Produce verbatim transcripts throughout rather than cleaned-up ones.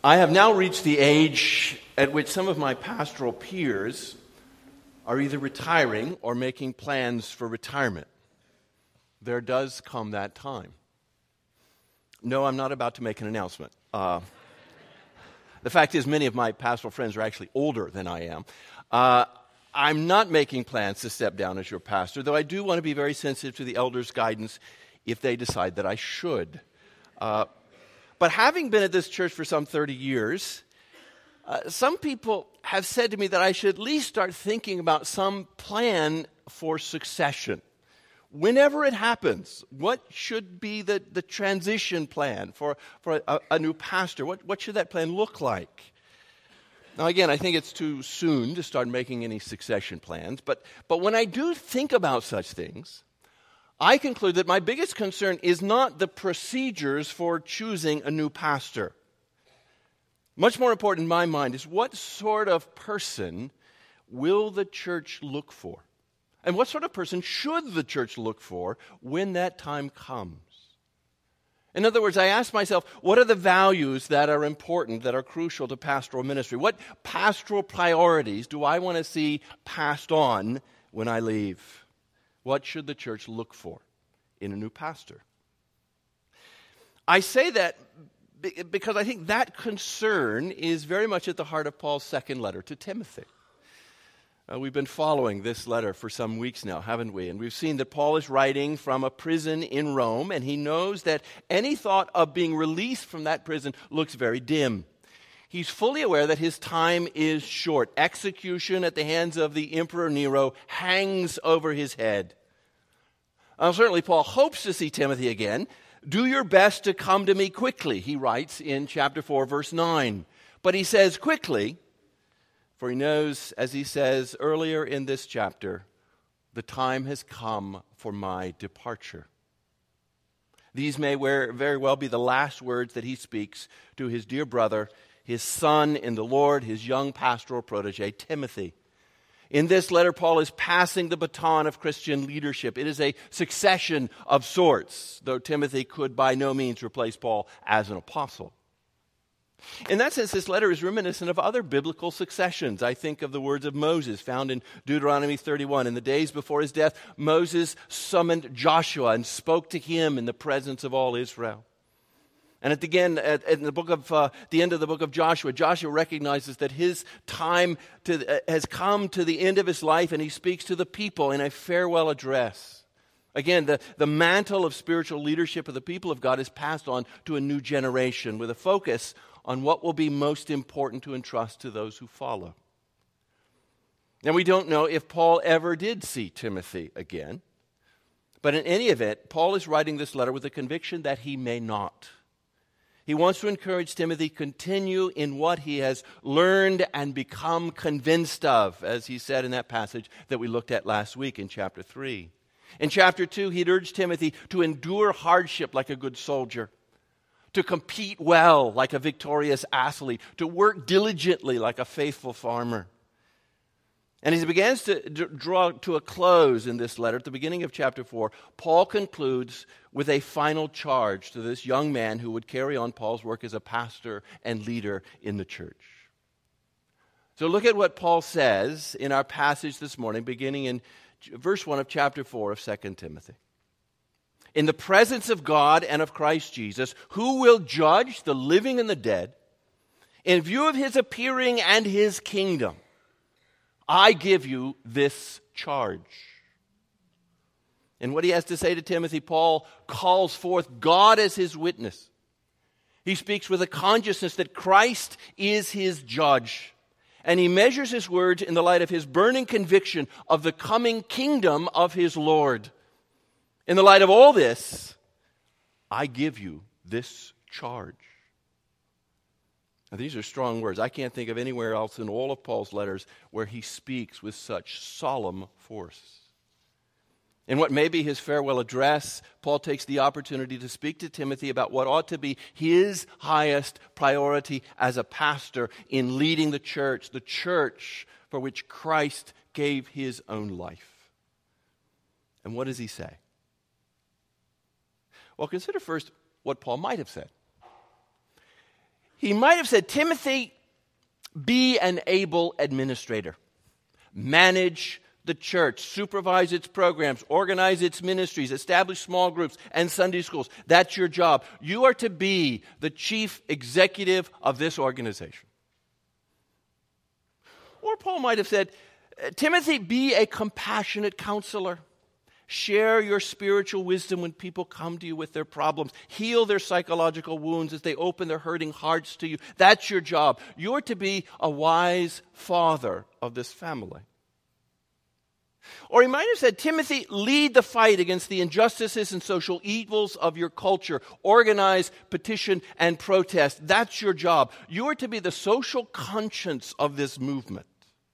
I have now reached the age at which some of my pastoral peers are either retiring or making plans for retirement. There does come that time. No, I'm not about to make an announcement. Uh, the fact is, many of my pastoral friends are actually older than I am. Uh, I'm not making plans to step down as your pastor, though I do want to be very sensitive to the elders' guidance if they decide that I should. Uh, but having been at this church for some thirty years, uh, some people have said to me that I should at least start thinking about some plan for succession. Whenever it happens, what should be the, the transition plan for, for a, a new pastor? What, what should that plan look like? Now, again, I think it's too soon to start making any succession plans, but, but when I do think about such things, I conclude that my biggest concern is not the procedures for choosing a new pastor. Much more important in my mind is what sort of person will the church look for? And what sort of person should the church look for when that time comes? In other words, I ask myself, what are the values that are important, that are crucial to pastoral ministry? What pastoral priorities do I want to see passed on when I leave? What should the church look for in a new pastor? I say that because I think that concern is very much at the heart of Paul's second letter to Timothy. Uh, we've been following this letter for some weeks now, haven't we? And we've seen that Paul is writing from a prison in Rome, and he knows that any thought of being released from that prison looks very dim. He's fully aware that his time is short. Execution at the hands of the Emperor Nero hangs over his head. Uh, certainly, Paul hopes to see Timothy again. Do your best to come to me quickly, he writes in chapter four, verse nine. But he says quickly, for he knows, as he says earlier in this chapter, the time has come for my departure. These may very well be the last words that he speaks to his dear brother, his son in the Lord, his young pastoral protege, Timothy. In this letter, Paul is passing the baton of Christian leadership. It is a succession of sorts, though Timothy could by no means replace Paul as an apostle. In that sense, this letter is reminiscent of other biblical successions. I think of the words of Moses found in Deuteronomy thirty-one. In the days before his death, Moses summoned Joshua and spoke to him in the presence of all Israel. And at the, again, at, at the book of uh, the end of the book of Joshua, Joshua recognizes that his time to, uh, has come to the end of his life, and he speaks to the people in a farewell address. Again, the, the mantle of spiritual leadership of the people of God is passed on to a new generation with a focus on what will be most important to entrust to those who follow. Now, we don't know if Paul ever did see Timothy again, but in any event, Paul is writing this letter with a conviction that he may not. He wants to encourage Timothy to continue in what he has learned and become convinced of, as he said in that passage that we looked at last week in chapter three. In chapter two, he'd urged Timothy to endure hardship like a good soldier, to compete well like a victorious athlete, to work diligently like a faithful farmer. And as he begins to d- draw to a close in this letter, at the beginning of chapter four, Paul concludes with a final charge to this young man who would carry on Paul's work as a pastor and leader in the church. So look at what Paul says in our passage this morning, beginning in verse one of chapter four of Second Timothy. In the presence of God and of Christ Jesus, who will judge the living and the dead, in view of his appearing and his kingdom, I give you this charge. And what he has to say to Timothy, Paul calls forth God as his witness. He speaks with a consciousness that Christ is his judge. And he measures his words in the light of his burning conviction of the coming kingdom of his Lord. In the light of all this, I give you this charge. Now, these are strong words. I can't think of anywhere else in all of Paul's letters where he speaks with such solemn force. In what may be his farewell address, Paul takes the opportunity to speak to Timothy about what ought to be his highest priority as a pastor in leading the church, the church for which Christ gave his own life. And what does he say? Well, consider first what Paul might have said. He might have said, Timothy, be an able administrator. Manage the church, supervise its programs, organize its ministries, establish small groups and Sunday schools. That's your job. You are to be the chief executive of this organization. Or Paul might have said, Timothy, be a compassionate counselor. Share your spiritual wisdom when people come to you with their problems. Heal their psychological wounds as they open their hurting hearts to you. That's your job. You're to be a wise father of this family. Or he might have said, Timothy, lead the fight against the injustices and social evils of your culture. Organize, petition, and protest. That's your job. You're to be the social conscience of this movement.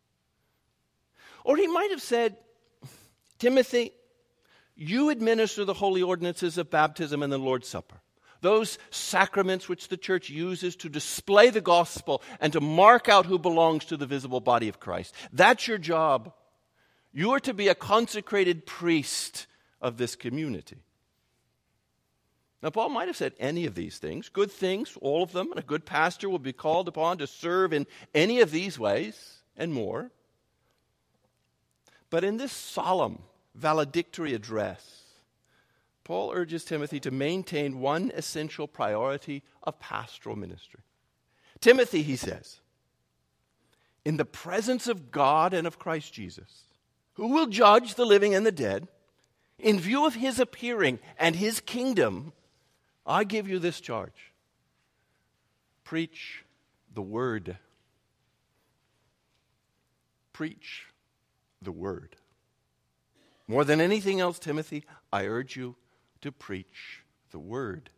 Or he might have said, Timothy, you administer the holy ordinances of baptism and the Lord's Supper. Those sacraments which the church uses to display the gospel and to mark out who belongs to the visible body of Christ. That's your job. You are to be a consecrated priest of this community. Now, Paul might have said any of these things, good things, all of them, and a good pastor will be called upon to serve in any of these ways and more. But in this solemn, valedictory address, Paul urges Timothy to maintain one essential priority of pastoral ministry. Timothy, he says, in the presence of God and of Christ Jesus, who will judge the living and the dead, in view of his appearing and his kingdom, I give you this charge. Preach the word. Preach the word. More than anything else, Timothy, I urge you to preach the word.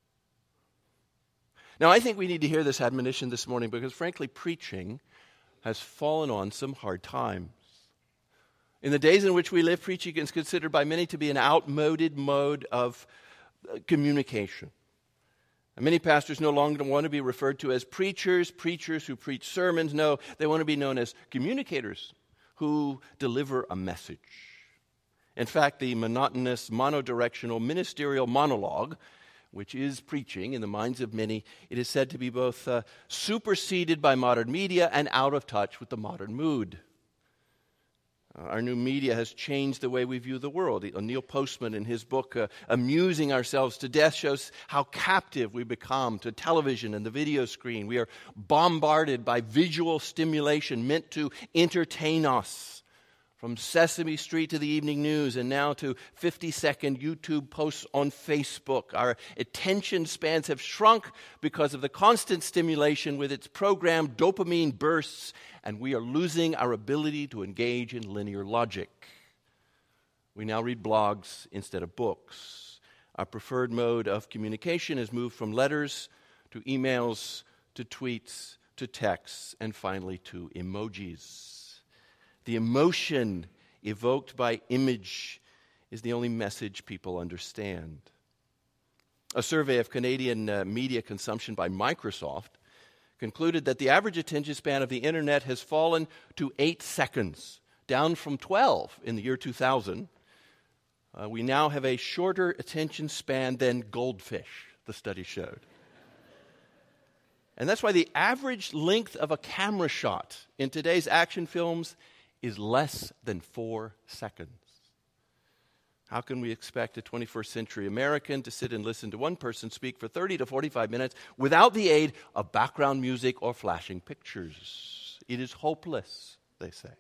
Now, I think we need to hear this admonition this morning because, frankly, preaching has fallen on some hard times. In the days in which we live, preaching is considered by many to be an outmoded mode of communication. And many pastors no longer want to be referred to as preachers, preachers who preach sermons. No, they want to be known as communicators who deliver a message. In fact, the monotonous, monodirectional, ministerial monologue, which is preaching in the minds of many, it is said to be both uh, superseded by modern media and out of touch with the modern mood. Uh, our new media has changed the way we view the world. Neil Postman, in his book, uh, Amusing Ourselves to Death, shows how captive we become to television and the video screen. We are bombarded by visual stimulation meant to entertain us. From Sesame Street to the evening news and now to fifty-second YouTube posts on Facebook. Our attention spans have shrunk because of the constant stimulation with its programmed dopamine bursts, and we are losing our ability to engage in linear logic. We now read blogs instead of books. Our preferred mode of communication has moved from letters to emails to tweets to texts and finally to emojis. The emotion evoked by image is the only message people understand. A survey of Canadian uh, media consumption by Microsoft concluded that the average attention span of the internet has fallen to eight seconds, down from twelve in the year two thousand. Uh, we now have a shorter attention span than goldfish, the study showed. And that's why the average length of a camera shot in today's action films is less than four seconds. How can we expect a twenty-first century American to sit and listen to one person speak for thirty to forty-five minutes without the aid of background music or flashing pictures? It is hopeless, they say.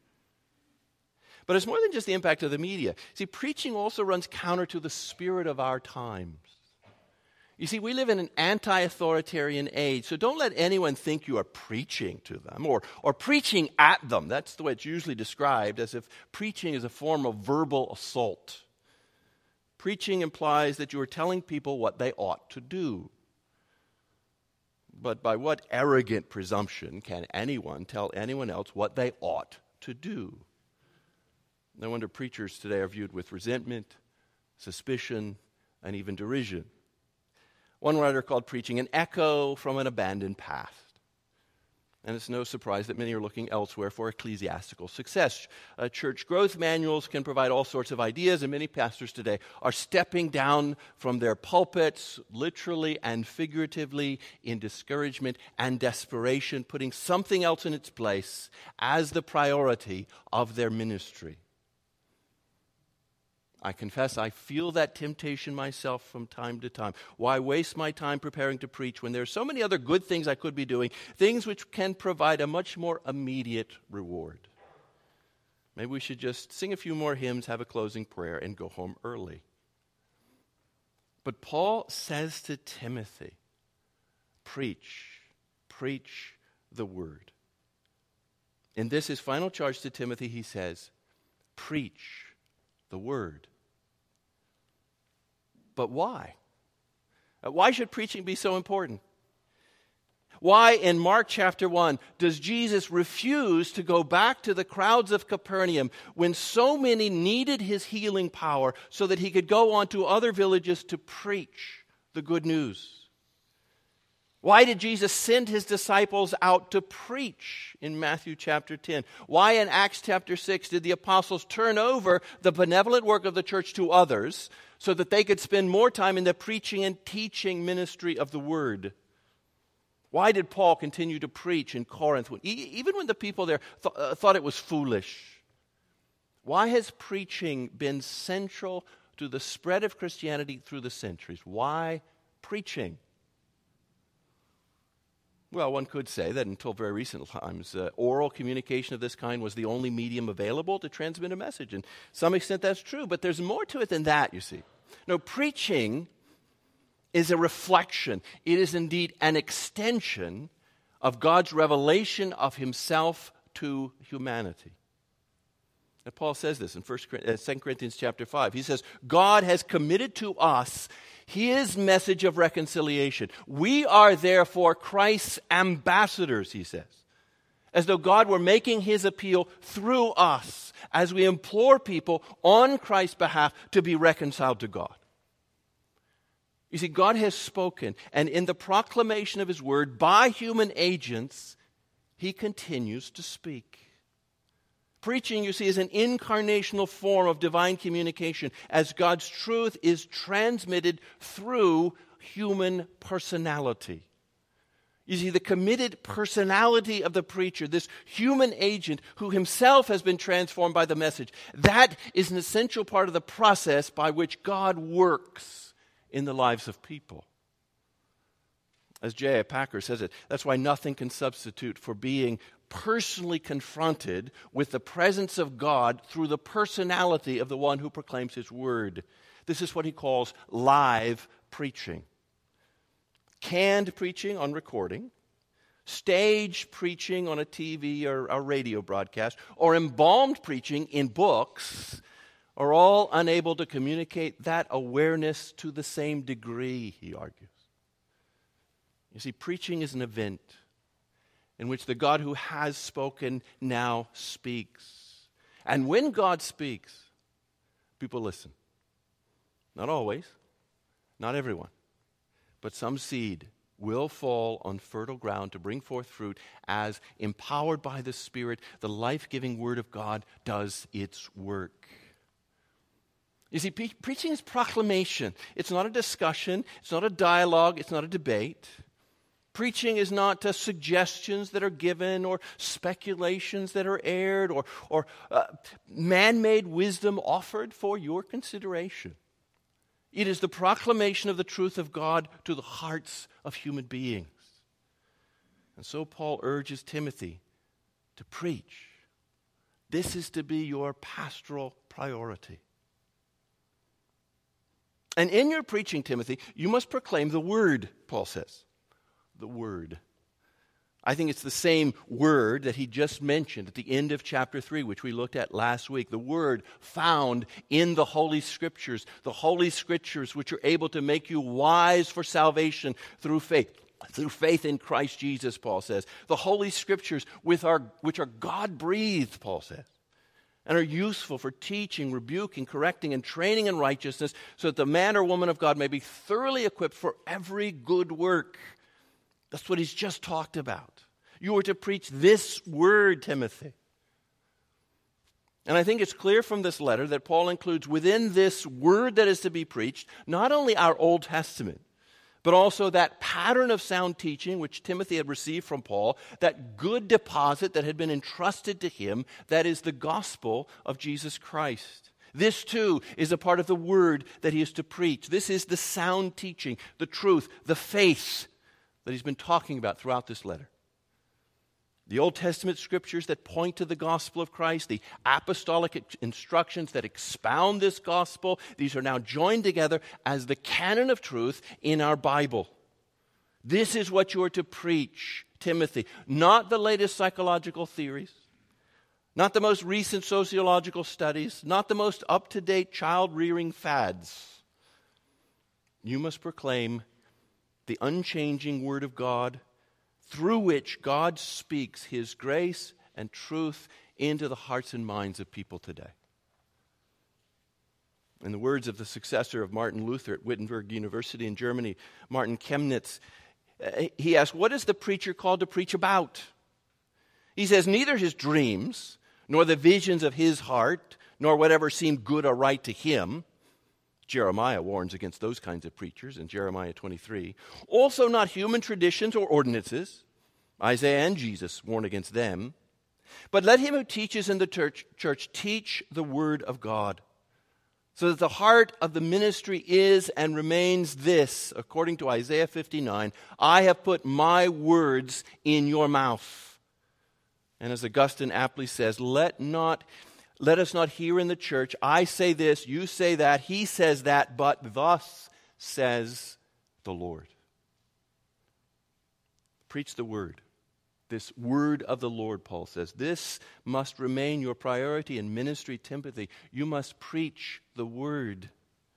But it's more than just the impact of the media. See, preaching also runs counter to the spirit of our times. You see, we live in an anti-authoritarian age, so don't let anyone think you are preaching to them or, or preaching at them. That's the way it's usually described, as if preaching is a form of verbal assault. Preaching implies that you are telling people what they ought to do. But by what arrogant presumption can anyone tell anyone else what they ought to do? No wonder preachers today are viewed with resentment, suspicion, and even derision. One writer called preaching an echo from an abandoned past. And it's no surprise that many are looking elsewhere for ecclesiastical success. Uh, church growth manuals can provide all sorts of ideas, and many pastors today are stepping down from their pulpits, literally and figuratively, in discouragement and desperation, putting something else in its place as the priority of their ministry. I confess I feel that temptation myself from time to time. Why waste my time preparing to preach when there are so many other good things I could be doing, things which can provide a much more immediate reward? Maybe we should just sing a few more hymns, have a closing prayer, and go home early. But Paul says to Timothy, preach, preach the word. In this, his final charge to Timothy, he says, preach the word. But why? Why should preaching be so important? Why in Mark chapter one does Jesus refuse to go back to the crowds of Capernaum when so many needed his healing power so that he could go on to other villages to preach the good news? Why did Jesus send his disciples out to preach in Matthew chapter ten? Why in Acts chapter six did the apostles turn over the benevolent work of the church to others so that they could spend more time in the preaching and teaching ministry of the word? Why did Paul continue to preach in Corinth, even when the people there th- uh, thought it was foolish? Why has preaching been central to the spread of Christianity through the centuries? Why preaching? Well, one could say that until very recent times, uh, oral communication of this kind was the only medium available to transmit a message. And to some extent that's true, but there's more to it than that, you see. No, preaching is a reflection. It is indeed an extension of God's revelation of himself to humanity. And Paul says this in Second Corinthians chapter five. He says, God has committed to us his message of reconciliation. We are therefore Christ's ambassadors, he says, as though God were making his appeal through us as we implore people on Christ's behalf to be reconciled to God. You see, God has spoken, and in the proclamation of his word by human agents, he continues to speak. Preaching, you see, is an incarnational form of divine communication as God's truth is transmitted through human personality. You see, the committed personality of the preacher, this human agent who himself has been transformed by the message, that is an essential part of the process by which God works in the lives of people. As J I Packer says it, that's why nothing can substitute for being personally confronted with the presence of God through the personality of the one who proclaims his word. This is what he calls live preaching. Canned preaching on recording, stage preaching on a T V or a radio broadcast, or embalmed preaching in books are all unable to communicate that awareness to the same degree, he argues. You see, preaching is an event in which the God who has spoken now speaks. And when God speaks, people listen. Not always, not everyone, but some seed will fall on fertile ground to bring forth fruit as, empowered by the Spirit, the life-giving Word of God does its work. You see, pre- preaching is proclamation. It's not a discussion. It's not a dialogue. It's not a debate. Preaching is not uh, suggestions that are given or speculations that are aired or, or uh, man-made wisdom offered for your consideration. It is the proclamation of the truth of God to the hearts of human beings. And so Paul urges Timothy to preach. This is to be your pastoral priority. And in your preaching, Timothy, you must proclaim the word, Paul says. The word. I think it's the same word that he just mentioned at the end of chapter three, which we looked at last week. The word found in the Holy Scriptures. The Holy Scriptures which are able to make you wise for salvation through faith. Through faith in Christ Jesus, Paul says. The Holy Scriptures with our, which are God-breathed, Paul says, and are useful for teaching, rebuking, correcting, and training in righteousness, so that the man or woman of God may be thoroughly equipped for every good work. That's what he's just talked about. You are to preach this word, Timothy. And I think it's clear from this letter that Paul includes within this word that is to be preached, not only our Old Testament, but also that pattern of sound teaching which Timothy had received from Paul, that good deposit that had been entrusted to him, that is the gospel of Jesus Christ. This too is a part of the word that he is to preach. This is the sound teaching, the truth, the faith that he's been talking about throughout this letter. The Old Testament scriptures that point to the gospel of Christ, the apostolic instructions that expound this gospel, these are now joined together as the canon of truth in our Bible. This is what you are to preach, Timothy. Not the latest psychological theories, not the most recent sociological studies, not the most up-to-date child-rearing fads. You must proclaim the unchanging Word of God, through which God speaks His grace and truth into the hearts and minds of people today. In the words of the successor of Martin Luther at Wittenberg University in Germany, Martin Chemnitz, he asked, what is the preacher called to preach about? He says, neither his dreams, nor the visions of his heart, nor whatever seemed good or right to him. Jeremiah warns against those kinds of preachers in Jeremiah twenty-three. Also not human traditions or ordinances. Isaiah and Jesus warn against them. But let him who teaches in the church, church teach the word of God, so that the heart of the ministry is and remains this, according to Isaiah fifty-nine, I have put my words in your mouth. And as Augustine aptly says, let not... Let us not hear in the church, I say this, you say that, he says that, but thus says the Lord. Preach the word. This word of the Lord, Paul says. This must remain your priority in ministry, Timothy. You must preach the word.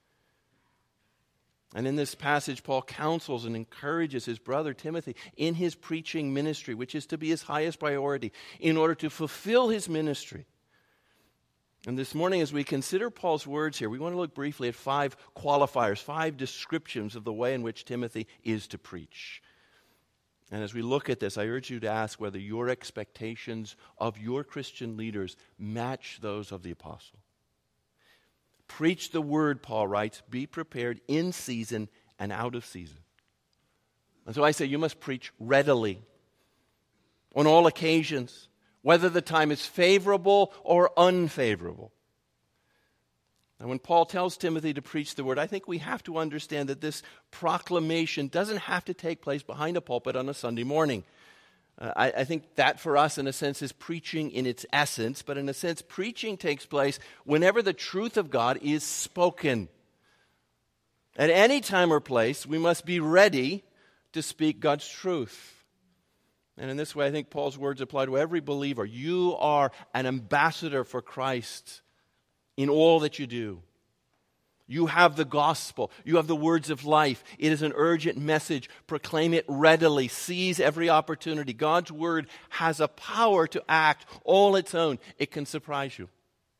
And in this passage, Paul counsels and encourages his brother Timothy in his preaching ministry, which is to be his highest priority, in order to fulfill his ministry. And this morning, as we consider Paul's words here, we want to look briefly at five qualifiers, five descriptions of the way in which Timothy is to preach. And as we look at this, I urge you to ask whether your expectations of your Christian leaders match those of the apostle. Preach the word, Paul writes, be prepared in season and out of season. And so I say you must preach readily, on all occasions, whether the time is favorable or unfavorable. And when Paul tells Timothy to preach the word, I think we have to understand that this proclamation doesn't have to take place behind a pulpit on a Sunday morning. Uh, I, I think that for us, in a sense, is preaching in its essence, but in a sense, preaching takes place whenever the truth of God is spoken. At any time or place, we must be ready to speak God's truth. And in this way, I think Paul's words apply to every believer. You are an ambassador for Christ in all that you do. You have the gospel. You have the words of life. It is an urgent message. Proclaim it readily. Seize every opportunity. God's word has a power to act all its own. It can surprise you.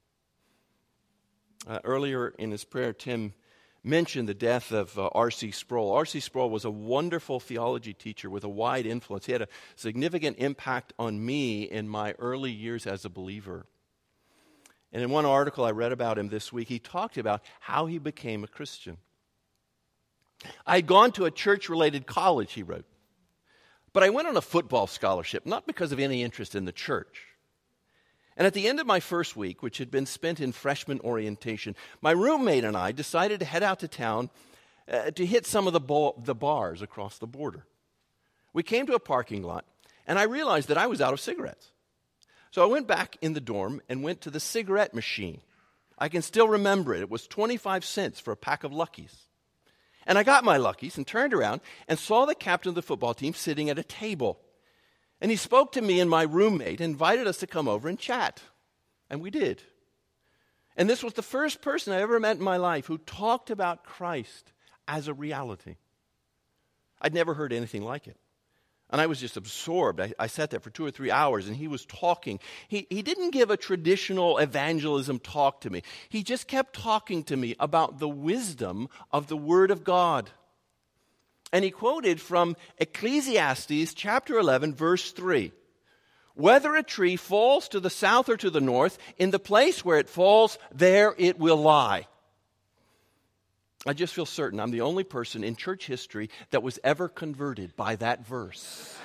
Uh, earlier in his prayer, Tim mentioned the death of uh, R C Sproul. R C Sproul was a wonderful theology teacher with a wide influence. He had a significant impact on me in my early years as a believer. And in one article I read about him this week, he talked about how he became a Christian. I had gone to a church-related college, he wrote, but I went on a football scholarship, not because of any interest in the church. And at the end of my first week, which had been spent in freshman orientation, my roommate and I decided to head out to town uh, to hit some of the, bo- the bars across the border. We came to a parking lot, and I realized that I was out of cigarettes. So I went back in the dorm and went to the cigarette machine. I can still remember it. It was twenty-five cents for a pack of Luckies. And I got my Luckies and turned around and saw the captain of the football team sitting at a table. And he spoke to me and my roommate, invited us to come over and chat. And we did. And this was the first person I ever met in my life who talked about Christ as a reality. I'd never heard anything like it. And I was just absorbed. I, I sat there for two or three hours, and he was talking. He, he didn't give a traditional evangelism talk to me. He just kept talking to me about the wisdom of the Word of God. And he quoted from Ecclesiastes chapter eleven, verse three. Whether a tree falls to the south or to the north, in the place where it falls, there it will lie. I just feel certain I'm the only person in church history that was ever converted by that verse.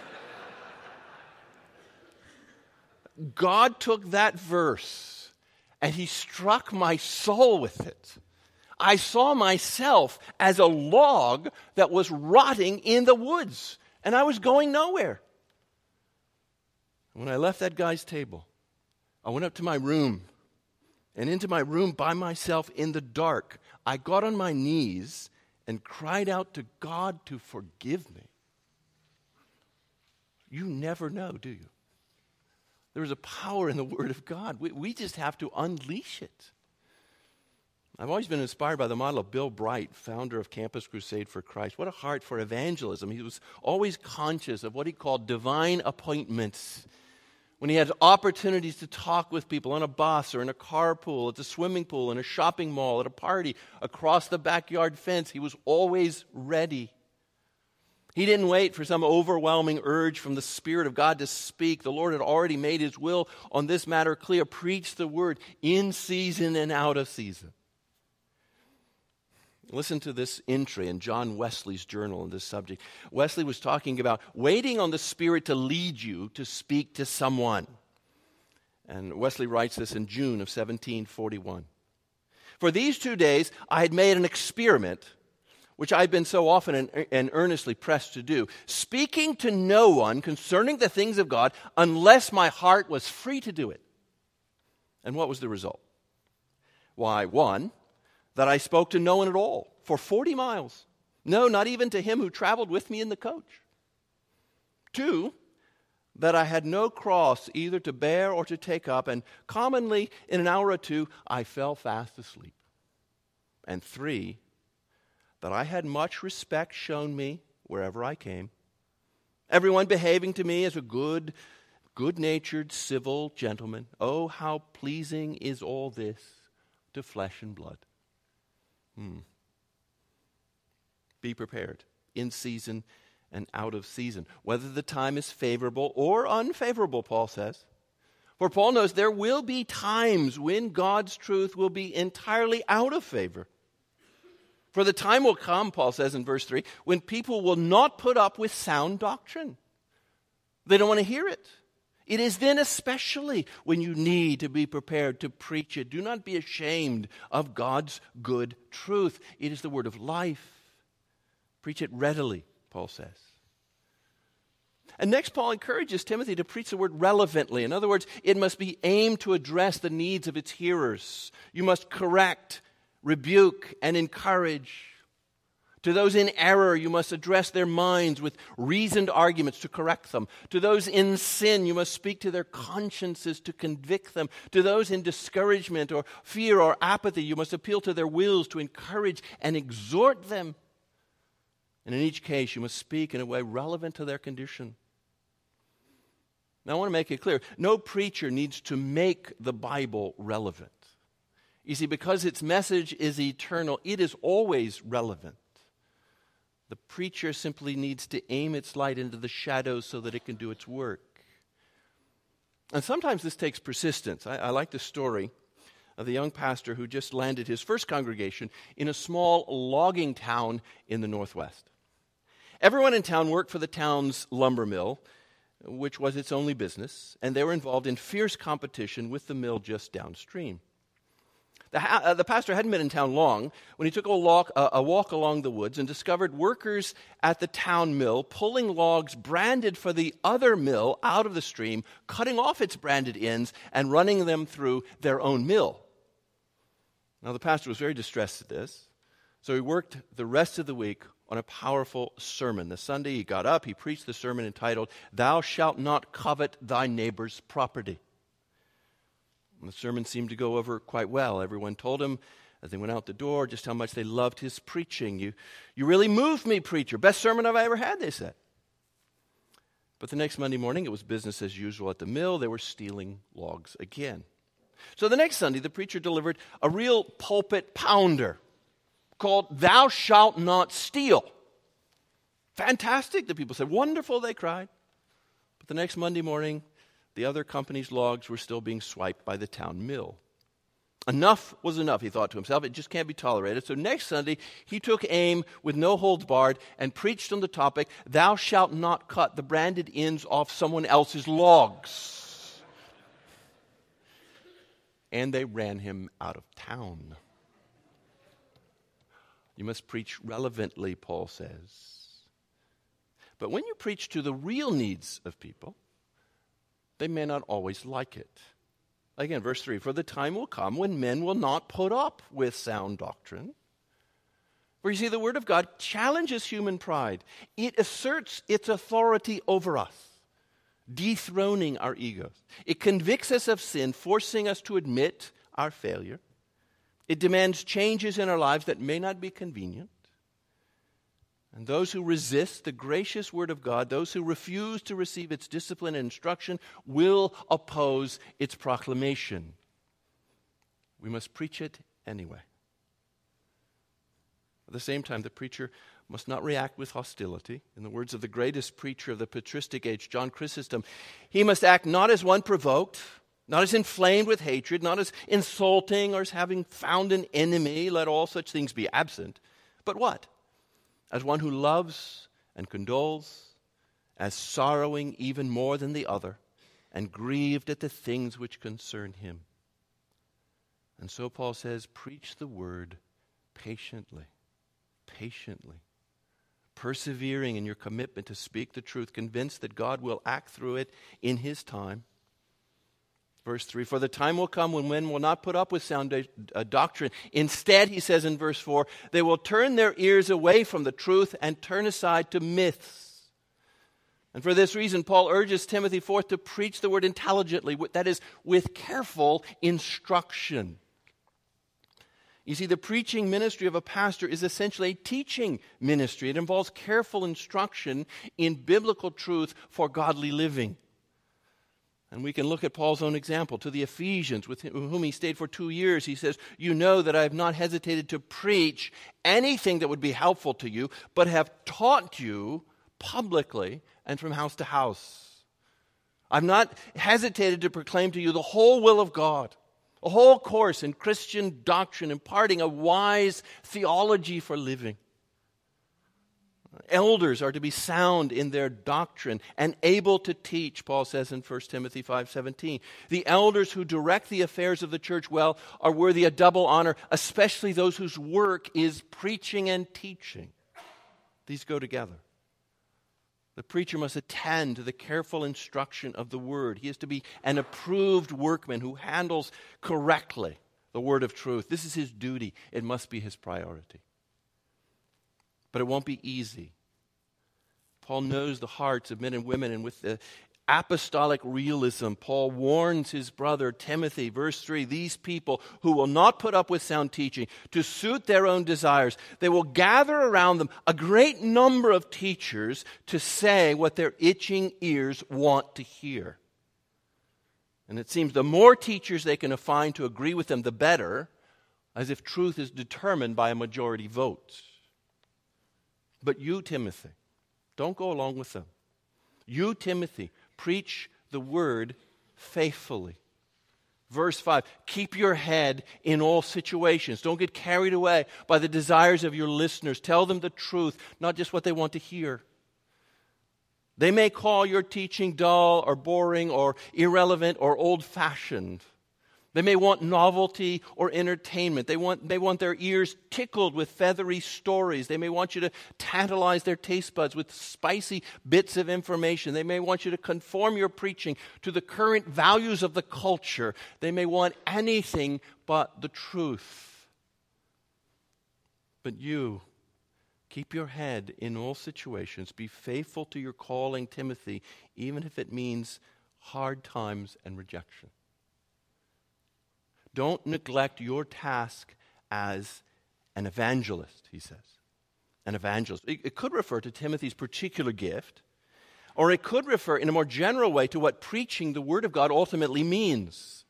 God took that verse and he struck my soul with it. I saw myself as a log that was rotting in the woods, and I was going nowhere. When I left that guy's table, I went up to my room, and into my room by myself in the dark, I got on my knees and cried out to God to forgive me. You never know, do you? There is a power in the Word of God. We, we just have to unleash it. I've always been inspired by the model of Bill Bright, founder of Campus Crusade for Christ. What a heart for evangelism. He was always conscious of what he called divine appointments. When he had opportunities to talk with people on a bus or in a carpool, at the swimming pool, in a shopping mall, at a party, across the backyard fence, he was always ready. He didn't wait for some overwhelming urge from the Spirit of God to speak. The Lord had already made his will on this matter clear. Preach the word in season and out of season. Listen to this entry in John Wesley's journal on this subject. Wesley was talking about waiting on the Spirit to lead you to speak to someone. And Wesley writes this in June of seventeen forty-one. For these two days, I had made an experiment, which I've been so often and, and earnestly pressed to do, speaking to no one concerning the things of God unless my heart was free to do it. And what was the result? Why, one, that I spoke to no one at all for forty miles. No, not even to him who traveled with me in the coach. Two, that I had no cross either to bear or to take up, and commonly in an hour or two I fell fast asleep. And three, that I had much respect shown me wherever I came, everyone behaving to me as a good, good-natured, civil gentleman. Oh, how pleasing is all this to flesh and blood. Hmm. Be prepared in season and out of season, whether the time is favorable or unfavorable, Paul says. For Paul knows there will be times when God's truth will be entirely out of favor. For the time will come, Paul says in verse three, when people will not put up with sound doctrine. They don't want to hear it. It is then especially when you need to be prepared to preach it. Do not be ashamed of God's good truth. It is the word of life. Preach it readily, Paul says. And next, Paul encourages Timothy to preach the word relevantly. In other words, it must be aimed to address the needs of its hearers. You must correct, rebuke, and encourage. To those in error, you must address their minds with reasoned arguments to correct them. To those in sin, you must speak to their consciences to convict them. To those in discouragement or fear or apathy, you must appeal to their wills to encourage and exhort them. And in each case, you must speak in a way relevant to their condition. Now, I want to make it clear, no preacher needs to make the Bible relevant. You see, because its message is eternal, it is always relevant. The preacher simply needs to aim its light into the shadows so that it can do its work. And sometimes this takes persistence. I, I like the story of the young pastor who just landed his first congregation in a small logging town in the Northwest. Everyone in town worked for the town's lumber mill, which was its only business, and they were involved in fierce competition with the mill just downstream. The, ha- uh, the pastor hadn't been in town long when he took a walk, uh, a walk along the woods and discovered workers at the town mill pulling logs branded for the other mill out of the stream, cutting off its branded ends and running them through their own mill. Now, the pastor was very distressed at this, so he worked the rest of the week on a powerful sermon. The Sunday he got up, he preached the sermon entitled, "Thou shalt not covet thy neighbor's property." And the sermon seemed to go over quite well. Everyone told him as they went out the door just how much they loved his preaching. You, you really moved me, preacher. Best sermon I've ever had, they said. But the next Monday morning, it was business as usual at the mill. They were stealing logs again. So the next Sunday, the preacher delivered a real pulpit pounder called "Thou shalt not steal." Fantastic, the people said. Wonderful, they cried. But the next Monday morning, the other company's logs were still being swiped by the town mill. Enough was enough, he thought to himself. It just can't be tolerated. So next Sunday, he took aim with no holds barred and preached on the topic, thou shalt not cut the branded ends off someone else's logs. And they ran him out of town. You must preach relevantly, Paul says. But when you preach to the real needs of people, they may not always like it. Again, verse three, for the time will come when men will not put up with sound doctrine. For you see, the Word of God challenges human pride. It asserts its authority over us, dethroning our egos. It convicts us of sin, forcing us to admit our failure. It demands changes in our lives that may not be convenient. And those who resist the gracious Word of God, those who refuse to receive its discipline and instruction, will oppose its proclamation. We must preach it anyway. At the same time, the preacher must not react with hostility. In the words of the greatest preacher of the patristic age, John Chrysostom, he must act not as one provoked, not as inflamed with hatred, not as insulting or as having found an enemy. Let all such things be absent. But what? As one who loves and condoles, as sorrowing even more than the other, and grieved at the things which concern him. And so Paul says, preach the word patiently, patiently, persevering in your commitment to speak the truth, convinced that God will act through it in his time. Verse three, for the time will come when men will not put up with sound do- uh, doctrine. Instead, he says in verse four, they will turn their ears away from the truth and turn aside to myths. And for this reason, Paul urges Timothy forth to preach the word intelligently, that is, with careful instruction. You see, the preaching ministry of a pastor is essentially a teaching ministry. It involves careful instruction in biblical truth for godly living. And we can look at Paul's own example. To the Ephesians, with whom he stayed for two years, he says, you know that I have not hesitated to preach anything that would be helpful to you, but have taught you publicly and from house to house. I've not hesitated to proclaim to you the whole will of God, a whole course in Christian doctrine, imparting a wise theology for living. Elders are to be sound in their doctrine and able to teach, Paul says in First Timothy five seventeen. The elders who direct the affairs of the church well are worthy of double honor, especially those whose work is preaching and teaching. These go together. The preacher must attend to the careful instruction of the word. He is to be an approved workman who handles correctly the word of truth. This is his duty. It must be his priority. But it won't be easy. Paul knows the hearts of men and women, and with the apostolic realism, Paul warns his brother Timothy, verse three, these people who will not put up with sound teaching to suit their own desires, they will gather around them a great number of teachers to say what their itching ears want to hear. And it seems the more teachers they can find to agree with them, the better, as if truth is determined by a majority vote. But you, Timothy, don't go along with them. You, Timothy, preach the word faithfully. Verse five, keep your head in all situations. Don't get carried away by the desires of your listeners. Tell them the truth, not just what they want to hear. They may call your teaching dull or boring or irrelevant or old-fashioned. They may want novelty or entertainment. They want, they want their ears tickled with feathery stories. They may want you to tantalize their taste buds with spicy bits of information. They may want you to conform your preaching to the current values of the culture. They may want anything but the truth. But you, keep your head in all situations. Be faithful to your calling, Timothy, even if it means hard times and rejection. Don't neglect your task as an evangelist, he says. An evangelist. It, it could refer to Timothy's particular gift, or it could refer in a more general way to what preaching the Word of God ultimately means.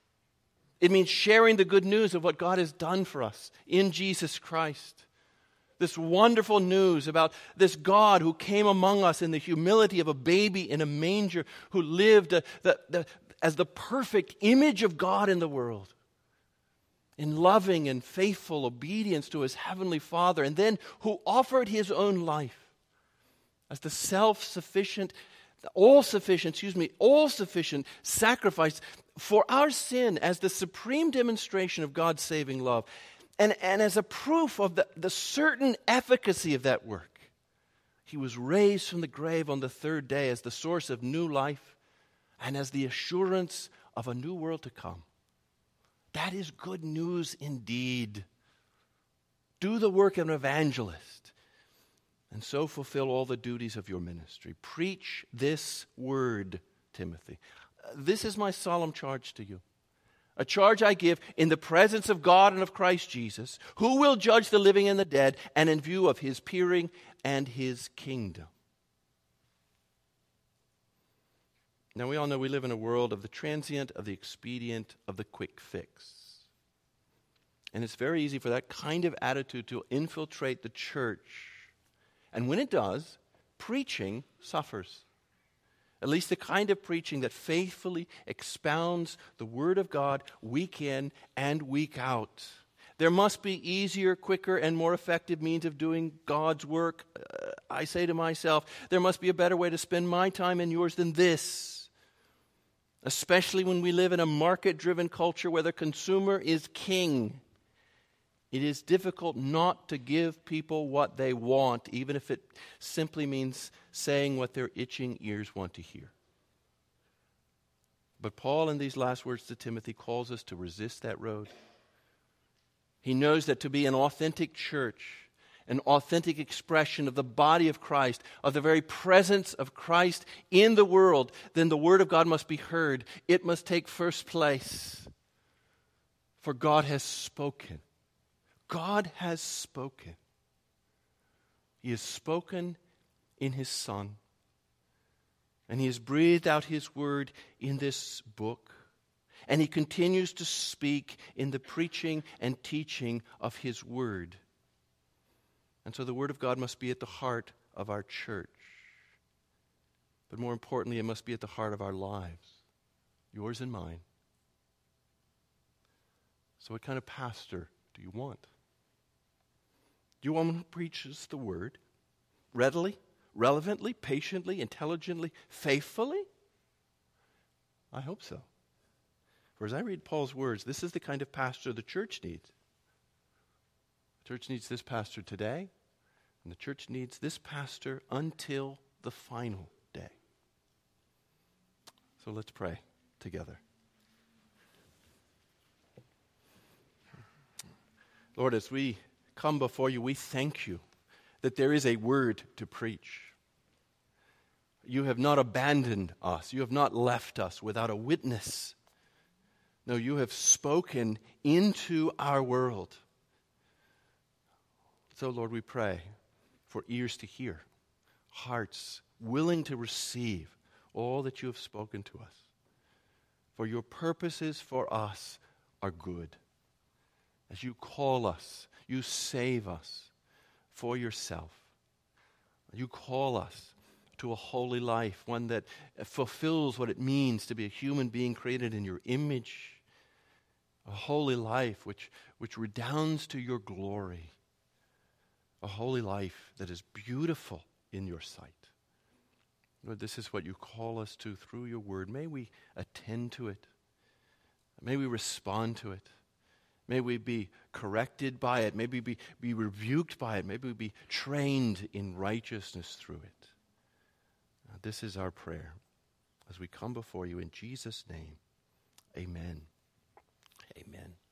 It means sharing the good news of what God has done for us in Jesus Christ. This wonderful news about this God who came among us in the humility of a baby in a manger, who lived uh, the, the, as the perfect image of God in the world, in loving and faithful obedience to his heavenly Father, and then who offered his own life as the self-sufficient, all-sufficient, excuse me, all-sufficient sacrifice for our sin as the supreme demonstration of God's saving love. And, and as a proof of the, the certain efficacy of that work, he was raised from the grave on the third day as the source of new life and as the assurance of a new world to come. That is good news indeed. Do the work of an evangelist and so fulfill all the duties of your ministry. Preach this word, Timothy. This is my solemn charge to you. A charge I give in the presence of God and of Christ Jesus, who will judge the living and the dead, and in view of his appearing and his kingdom. Now, we all know we live in a world of the transient, of the expedient, of the quick fix. And it's very easy for that kind of attitude to infiltrate the church. And when it does, preaching suffers. At least the kind of preaching that faithfully expounds the Word of God week in and week out. There must be easier, quicker, and more effective means of doing God's work. Uh, I say to myself, there must be a better way to spend my time and yours than this. Especially when we live in a market-driven culture where the consumer is king. It is difficult not to give people what they want, even if it simply means saying what their itching ears want to hear. But Paul, in these last words to Timothy, calls us to resist that road. He knows that to be an authentic church, an authentic expression of the body of Christ, of the very presence of Christ in the world, then the Word of God must be heard. It must take first place. For God has spoken. God has spoken. He has spoken in his Son. And he has breathed out his word in this book. And he continues to speak in the preaching and teaching of his word. And so the Word of God must be at the heart of our church. But more importantly, it must be at the heart of our lives, yours and mine. So what kind of pastor do you want? Do you want one who preaches the Word readily, relevantly, patiently, intelligently, faithfully? I hope so. For as I read Paul's words, this is the kind of pastor the church needs. The church needs this pastor today, and the church needs this pastor until the final day. So let's pray together. Lord, as we come before you, we thank you that there is a word to preach. You have not abandoned us. You have not left us without a witness. No, you have spoken into our world. So, Lord, we pray for ears to hear, hearts willing to receive all that you have spoken to us. For your purposes for us are good. As you call us, you save us for yourself. You call us to a holy life, one that fulfills what it means to be a human being created in your image. A holy life which, which redounds to your glory. A holy life that is beautiful in your sight. Lord, this is what you call us to through your word. May we attend to it. May we respond to it. May we be corrected by it. May we be, be rebuked by it. May we be trained in righteousness through it. Now, this is our prayer as we come before you in Jesus' name. Amen. Amen.